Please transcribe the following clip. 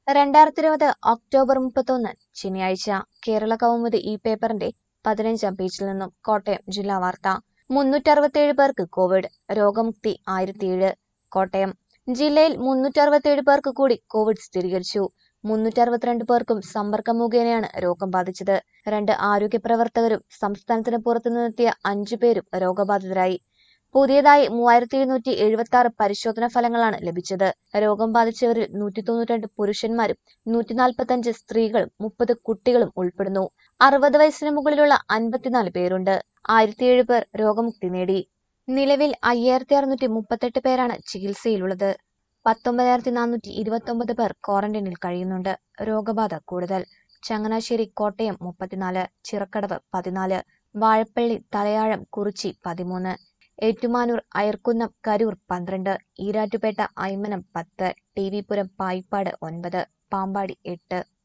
2020 October 31 ശനിയാഴ്ച കേരള കൗമുദി ഈ പേപ്പറിന്റെ 15-ാം പേജിൽ നിന്നും കോട്ടയം ജില്ലാ വാർത്ത. 367 പേർക്ക് കോവിഡ്, രോഗമുക്തി 1007. കോട്ടയം ജില്ലയിൽ 367 പേർക്ക് കൂടി കോവിഡ് സ്ഥിരീകരിച്ചു. 362 പേർക്കും സമ്പർക്കം മുഖേനയാണ് രോഗം ബാധിച്ചത്. 2 ആരോഗ്യ പ്രവർത്തകരും സംസ്ഥാനത്തിന് പുറത്തുനിന്നെത്തിയ 5 പേരും രോഗബാധിതരായി. പുതിയതായി 3776 പരിശോധനാ ഫലങ്ങളാണ് ലഭിച്ചത്. രോഗം ബാധിച്ചവരിൽ 192 പുരുഷന്മാരും 145 സ്ത്രീകളും 30 കുട്ടികളും ഉൾപ്പെടുന്നു. 60 വയസ്സിന് മുകളിലുള്ള 54 പേരുണ്ട്. 1007 പേർ രോഗമുക്തി നേടി. നിലവിൽ 5638 പേരാണ് ചികിത്സയിലുള്ളത്. 19429 പേർ ക്വാറന്റൈനിൽ കഴിയുന്നുണ്ട്. രോഗബാധ കൂടുതൽ. ചങ്ങനാശ്ശേരി, കോട്ടയം 34, ചിറക്കടവ് 14, വാഴപ്പള്ളി, തലയാഴം, കുറിച്ചി 13, ഏറ്റുമാനൂർ, അയർക്കുന്നം, കരൂർ 12, ഈരാറ്റുപേട്ട, അയ്മനം 10, ടി.വി. പുരം, പായിപ്പാട് 9, പാമ്പാടി 8.